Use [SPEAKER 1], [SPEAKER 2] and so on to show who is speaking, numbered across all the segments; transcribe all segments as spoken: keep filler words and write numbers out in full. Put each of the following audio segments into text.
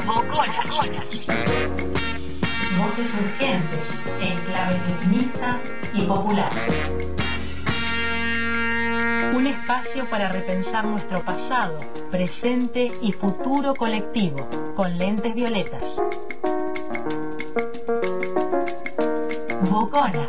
[SPEAKER 1] Boconas. Voces urgentes en clave feminista y popular. Un espacio para repensar nuestro pasado, presente y futuro colectivo, con lentes violetas. Boconas.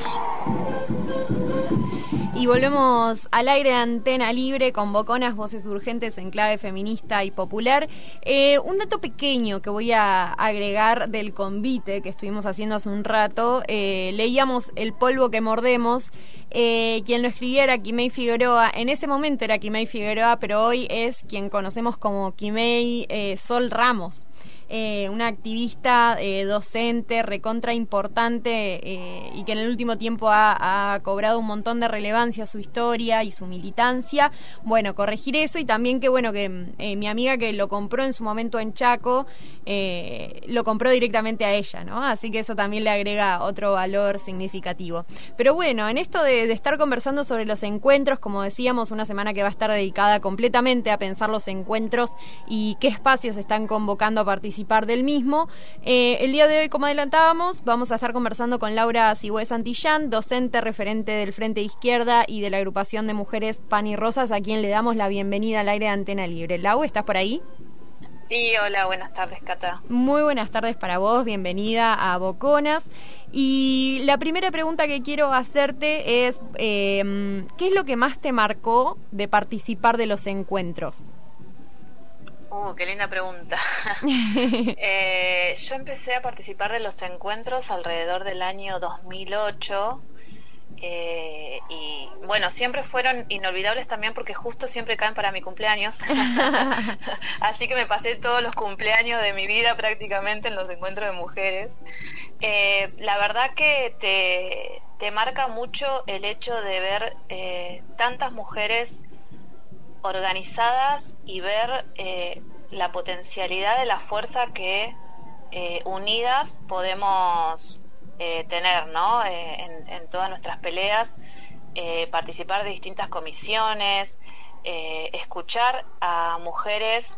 [SPEAKER 2] Y volvemos al aire de Antena Libre con Boconas, voces urgentes en clave feminista y popular. Eh, un dato pequeño que voy a agregar del convite que estuvimos haciendo hace un rato. Eh, leíamos El polvo que mordemos. Eh, quien lo escribía era Quimei Figueroa. En ese momento era Quimei Figueroa, pero hoy es quien conocemos como Quimei eh, Sol Ramos. Eh, una activista eh, docente recontra importante eh, y que en el último tiempo ha, ha cobrado un montón de relevancia su historia y su militancia. Bueno, corregir eso y también que bueno que eh, mi amiga que lo compró en su momento en Chaco eh, lo compró directamente a ella, ¿no? Así que eso también le agrega otro valor significativo. Pero bueno, en esto de, de estar conversando sobre los encuentros, como decíamos, una semana que va a estar dedicada completamente a pensar los encuentros y qué espacios están convocando a participar del mismo. Eh, el día de hoy, como adelantábamos, vamos a estar conversando con Laura Sigüé Santillán, docente referente del Frente de Izquierda y de la agrupación de mujeres Pan y Rosas, a quien le damos la bienvenida al aire de Antena Libre. Lau, ¿estás por ahí?
[SPEAKER 3] Sí, hola, buenas tardes, Cata.
[SPEAKER 2] Muy buenas tardes para vos, bienvenida a Boconas. Y la primera pregunta que quiero hacerte es, eh, ¿qué es lo que más te marcó de participar de los encuentros?
[SPEAKER 3] Uh, qué linda pregunta. eh, yo empecé a participar de los encuentros alrededor del año dos mil ocho eh, y bueno, siempre fueron inolvidables también porque justo siempre caen para mi cumpleaños. Así que me pasé todos los cumpleaños de mi vida prácticamente en los encuentros de mujeres. Eh, la verdad que te, te marca mucho el hecho de ver eh, tantas mujeres organizadas y ver eh, la potencialidad de la fuerza que eh, unidas podemos eh, tener, ¿no? Eh, en, en todas nuestras peleas, eh, participar de distintas comisiones, eh, escuchar a mujeres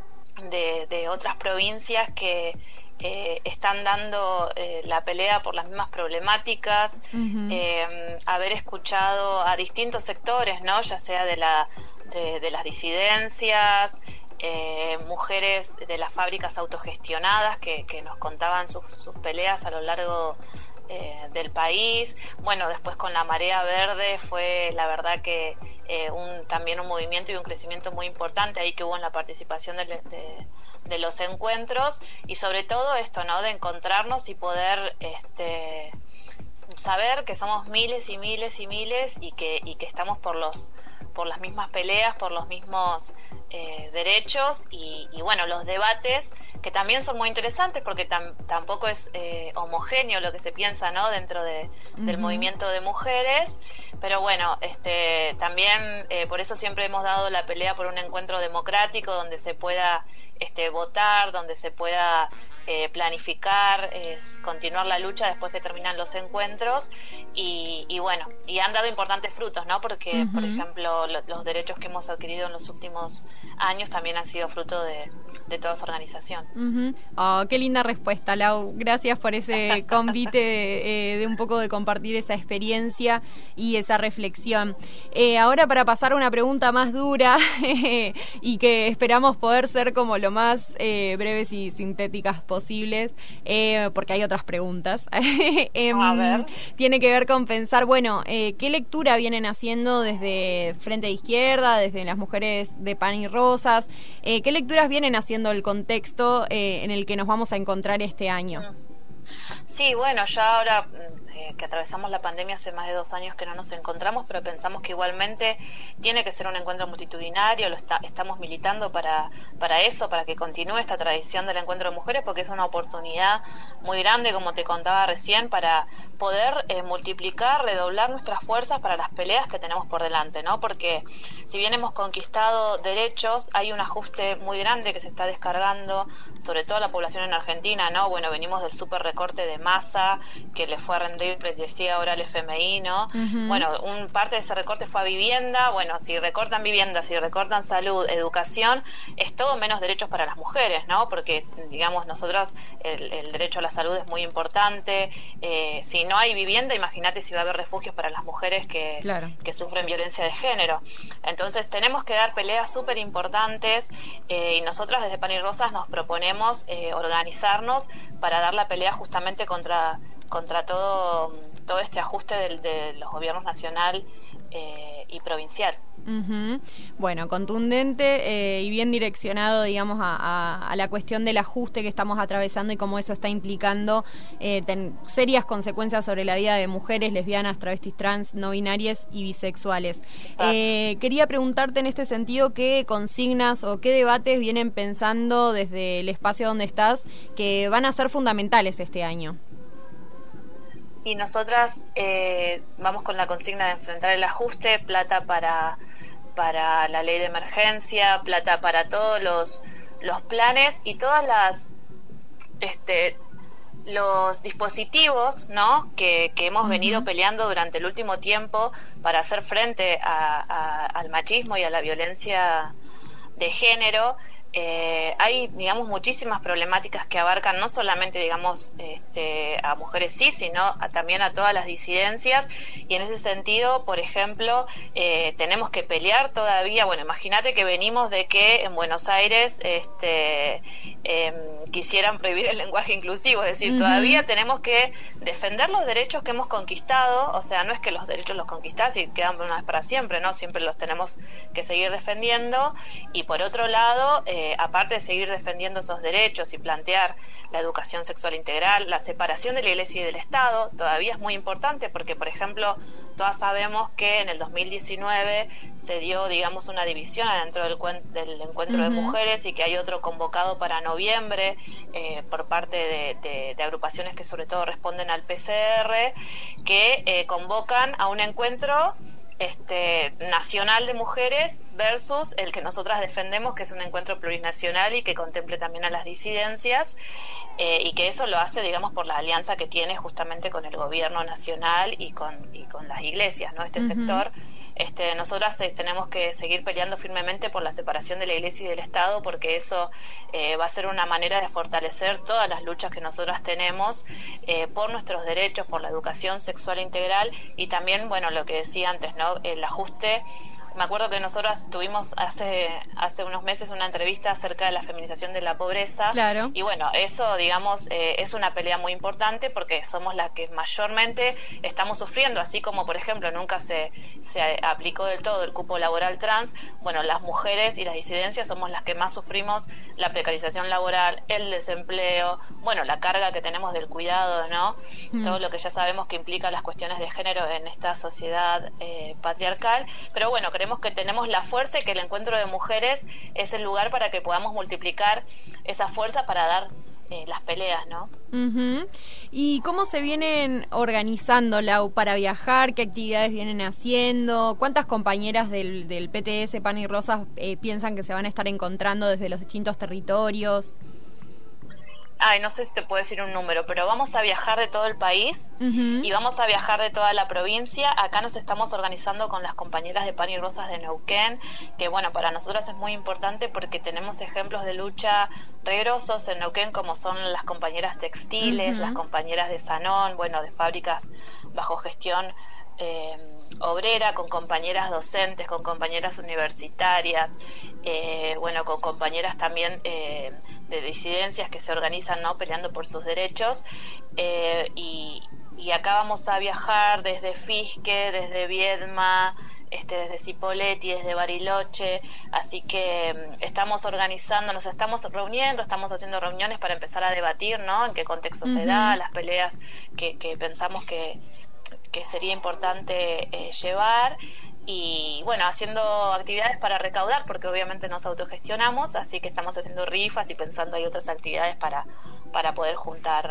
[SPEAKER 3] de, de otras provincias que eh, están dando eh, la pelea por las mismas problemáticas, uh-huh. eh, haber escuchado a distintos sectores, ¿no? Ya sea de la De, de las disidencias, eh, mujeres de las fábricas autogestionadas que, que nos contaban sus, sus peleas a lo largo eh, del país. Bueno, después con la Marea Verde fue la verdad que eh, un, también un movimiento y un crecimiento muy importante ahí que hubo en la participación de, de, de los encuentros y sobre todo esto, ¿no? De encontrarnos y poder este saber que somos miles y miles y miles y que y que estamos por los por las mismas peleas, por los mismos eh, derechos y, y bueno, los debates que también son muy interesantes porque tam, tampoco es eh, homogéneo lo que se piensa, ¿no? Dentro de, uh-huh. del movimiento de mujeres, pero bueno, este también eh, por eso siempre hemos dado la pelea por un encuentro democrático donde se pueda este votar, donde se pueda Eh, planificar, eh, continuar la lucha después que terminan los encuentros y, y bueno, y han dado importantes frutos, ¿no? Porque, uh-huh. por ejemplo, lo, los derechos que hemos adquirido en los últimos años también han sido fruto de, de toda esa organización.
[SPEAKER 2] Uh-huh. Oh, qué linda respuesta, Lau. Gracias por ese convite eh, de un poco de compartir esa experiencia y esa reflexión. Eh, ahora para pasar a una pregunta más dura y que esperamos poder ser como lo más eh, breves y sintéticas posibles. posibles, eh, porque hay otras preguntas. eh,
[SPEAKER 3] a ver.
[SPEAKER 2] Tiene que ver con pensar, bueno, eh, ¿qué lectura vienen haciendo desde Frente de Izquierda, desde las mujeres de Pan y Rosas? Eh, ¿Qué lecturas vienen haciendo el contexto eh, en el que nos vamos a encontrar este año?
[SPEAKER 3] Sí, bueno, ya ahora eh, que atravesamos la pandemia hace más de dos años que no nos encontramos, pero pensamos que igualmente tiene que ser un encuentro multitudinario, lo está, estamos militando para, para eso, para que continúe esta tradición del encuentro de mujeres, porque es una oportunidad muy grande, como te contaba recién, para poder eh, multiplicar, redoblar nuestras fuerzas para las peleas que tenemos por delante, ¿no? Porque si bien hemos conquistado derechos, hay un ajuste muy grande que se está descargando, sobre todo a la población en Argentina, ¿no? Bueno, venimos del súper recorte de masa que le fue a rendir ley de ciega oral F M I, ¿no?
[SPEAKER 2] Uh-huh.
[SPEAKER 3] Bueno, un parte de ese recorte fue a vivienda. Bueno, si recortan vivienda, si recortan salud, educación, es todo menos derechos para las mujeres, ¿no? Porque, digamos, nosotros, el, el derecho a la salud es muy importante. Eh, si no hay vivienda, imagínate si va a haber refugios para las mujeres que,
[SPEAKER 2] claro.
[SPEAKER 3] que sufren violencia de género. Entonces, tenemos que dar peleas súper importantes, eh, y nosotras desde Pan y Rosas nos proponemos eh, organizarnos para dar la pelea justamente contra contra todo todo este ajuste del, de los gobiernos nacional eh, y provincial.
[SPEAKER 2] Uh-huh. Bueno, contundente eh, y bien direccionado, digamos, a, a, a la cuestión del ajuste que estamos atravesando y cómo eso está implicando eh, ten, serias consecuencias sobre la vida de mujeres, lesbianas, travestis, trans, no binarias y bisexuales. Eh, quería preguntarte en este sentido qué consignas o qué debates vienen pensando desde el espacio donde estás que van a ser fundamentales este año.
[SPEAKER 3] Y nosotras eh, vamos con la consigna de enfrentar el ajuste, plata para para la ley de emergencia, plata para todos los los planes y todas las este los dispositivos, ¿no? que, que hemos uh-huh. venido peleando durante el último tiempo para hacer frente a, a, al machismo y a la violencia de género. Eh, hay, digamos, muchísimas problemáticas que abarcan no solamente, digamos, este, a mujeres cis, sino a, también a todas las disidencias, y en ese sentido, por ejemplo, eh, tenemos que pelear todavía. Bueno, imagínate que venimos de que en Buenos Aires este, eh, quisieran prohibir el lenguaje inclusivo, es decir, uh-huh. todavía tenemos que defender los derechos que hemos conquistado. O sea, no es que los derechos los conquistás y quedan una vez para siempre, ¿no? Siempre los tenemos que seguir defendiendo. Y por otro lado, eh, Eh, aparte de seguir defendiendo esos derechos y plantear la educación sexual integral, la separación de la Iglesia y del Estado, todavía es muy importante porque, por ejemplo, todas sabemos que en el dos mil diecinueve se dio, digamos, una división adentro del, del encuentro uh-huh. de mujeres, y que hay otro convocado para noviembre eh, por parte de, de, de agrupaciones que sobre todo responden al P C R, que eh, convocan a un encuentro este nacional de mujeres versus el que nosotras defendemos, que es un encuentro plurinacional y que contemple también a las disidencias, eh, y que eso lo hace, digamos, por la alianza que tiene justamente con el gobierno nacional y con y con las iglesias, ¿no? Este uh-huh. sector. Este, nosotras eh, tenemos que seguir peleando firmemente por la separación de la Iglesia y del Estado, porque eso eh, va a ser una manera de fortalecer todas las luchas que nosotras tenemos eh, por nuestros derechos, por la educación sexual integral, y también, bueno, lo que decía antes, ¿no? El ajuste. Me acuerdo que nosotras tuvimos hace hace unos meses una entrevista acerca de la feminización de la pobreza.
[SPEAKER 2] Claro.
[SPEAKER 3] Y bueno, eso, digamos, eh, es una pelea muy importante porque somos las que mayormente estamos sufriendo, así como, por ejemplo, nunca se, se aplicó del todo el cupo laboral trans. Bueno, las mujeres y las disidencias somos las que más sufrimos la precarización laboral, el desempleo, bueno, la carga que tenemos del cuidado, ¿no? Mm. Todo lo que ya sabemos que implica las cuestiones de género en esta sociedad eh, patriarcal. Pero bueno, creo que tenemos la fuerza y que el encuentro de mujeres es el lugar para que podamos multiplicar esa fuerza para dar eh, las peleas, ¿no?
[SPEAKER 2] Uh-huh. ¿Y cómo se vienen organizando, Lau, para viajar? ¿Qué actividades vienen haciendo? ¿Cuántas compañeras del, del P T S Pan y Rosas eh, piensan que se van a estar encontrando desde los distintos territorios?
[SPEAKER 3] Ay, no sé si te puedo decir un número, pero vamos a viajar de todo el país uh-huh. y vamos a viajar de toda la provincia. Acá nos estamos organizando con las compañeras de Pan y Rosas de Neuquén, que bueno, para nosotras es muy importante porque tenemos ejemplos de lucha re grosos en Neuquén, como son las compañeras textiles, uh-huh. las compañeras de Sanón, bueno, de fábricas bajo gestión eh, obrera, con compañeras docentes, con compañeras universitarias, eh, bueno, con compañeras también eh, de disidencias que se organizan, ¿no?, peleando por sus derechos, eh, y, y acá vamos a viajar desde Fisque, desde Viedma, este, desde Cipolletti, desde Bariloche, así que um, estamos organizando, nos estamos reuniendo, estamos haciendo reuniones para empezar a debatir, ¿no?, en qué contexto uh-huh. se da, las peleas que, que pensamos que que sería importante eh, llevar, y bueno, haciendo actividades para recaudar, porque obviamente nos autogestionamos, así que estamos haciendo rifas y pensando hay otras actividades para para poder juntar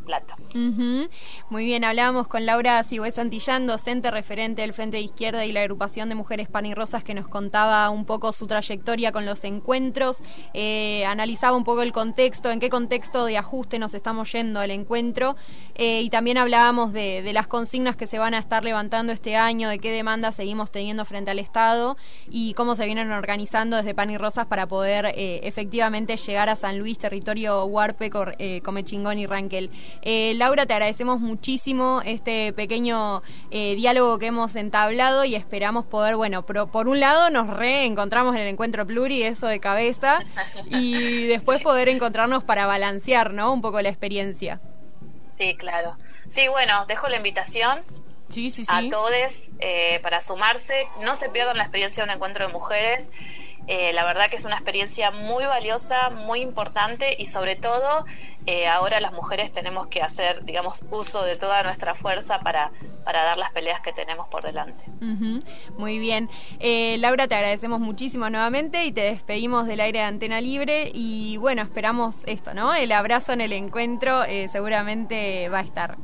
[SPEAKER 3] Plata.
[SPEAKER 2] Uh-huh. Muy bien, hablábamos con Laura Sigüé Santillán, docente referente del Frente de Izquierda y la agrupación de mujeres pan y rosas, que nos contaba un poco su trayectoria con los encuentros, eh, analizaba un poco el contexto, en qué contexto de ajuste nos estamos yendo al encuentro, eh, y también hablábamos de, de las consignas que se van a estar levantando este año, de qué demandas seguimos teniendo frente al Estado y cómo se vienen organizando desde Pan y Rosas para poder eh, efectivamente llegar a San Luis, territorio Huarpe, Cor, eh, Comechingón y Ranquel. Eh, Laura, te agradecemos muchísimo este pequeño eh, diálogo que hemos entablado y esperamos poder, bueno, pero por un lado nos reencontramos en el encuentro Pluri, eso de cabeza, y después
[SPEAKER 3] sí.
[SPEAKER 2] poder encontrarnos para balancear, ¿no?, un poco la experiencia.
[SPEAKER 3] Sí, claro. Sí, bueno, dejo la invitación
[SPEAKER 2] sí, sí, sí.
[SPEAKER 3] a todos eh, para sumarse. No se pierdan la experiencia de un encuentro de mujeres. Eh, la verdad que es una experiencia muy valiosa, muy importante, y sobre todo eh, ahora las mujeres tenemos que hacer, digamos, uso de toda nuestra fuerza para, para dar las peleas que tenemos por delante.
[SPEAKER 2] Uh-huh. Muy bien. Eh, Laura, te agradecemos muchísimo nuevamente y te despedimos del aire de Antena Libre y bueno, esperamos esto, ¿no? El abrazo en el encuentro eh, seguramente va a estar.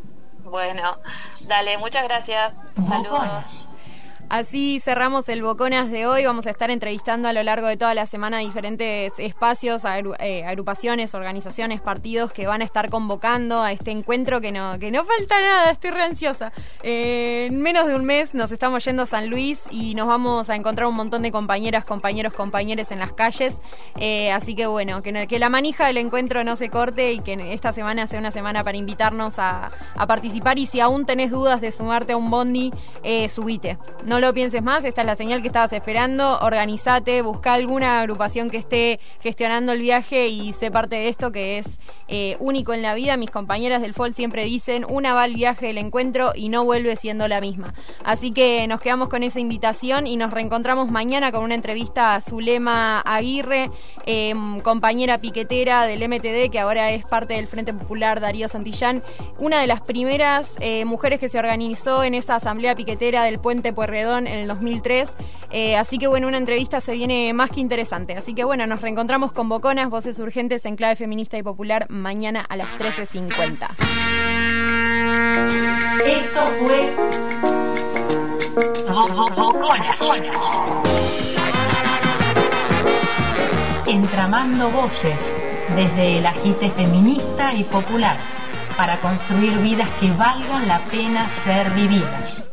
[SPEAKER 3] Bueno, dale, muchas gracias. Saludos.
[SPEAKER 2] Así cerramos el Boconas de hoy. Vamos a estar entrevistando a lo largo de toda la semana diferentes espacios, agru- eh, agrupaciones, organizaciones, partidos que van a estar convocando a este encuentro que no que no falta nada, estoy re ansiosa. Eh, en menos de un mes nos estamos yendo a San Luis y nos vamos a encontrar un montón de compañeras, compañeros, compañeres en las calles. Eh, así que bueno, que, no, que la manija del encuentro no se corte y que esta semana sea una semana para invitarnos a, a participar. Y si aún tenés dudas de sumarte a un bondi, eh, subite. No No lo pienses más, esta es la señal que estabas esperando, organizate, busca alguna agrupación que esté gestionando el viaje y sé parte de esto que es eh, único en la vida. Mis compañeras del F O L siempre dicen, una va al viaje del encuentro y no vuelve siendo la misma. Así que nos quedamos con esa invitación y nos reencontramos mañana con una entrevista a Zulema Aguirre, eh, compañera piquetera del M T D, que ahora es parte del Frente Popular Darío Santillán, una de las primeras eh, mujeres que se organizó en esa asamblea piquetera del Puente Pueyrredón en el dos mil tres, eh, así que bueno, una entrevista se viene más que interesante, así que bueno, nos reencontramos con Boconas, Voces Urgentes en Clave Feminista y Popular mañana a las trece cincuenta.
[SPEAKER 1] Esto fue Boconas, entramando voces desde el agite feminista y popular para construir vidas que valgan la pena ser vividas.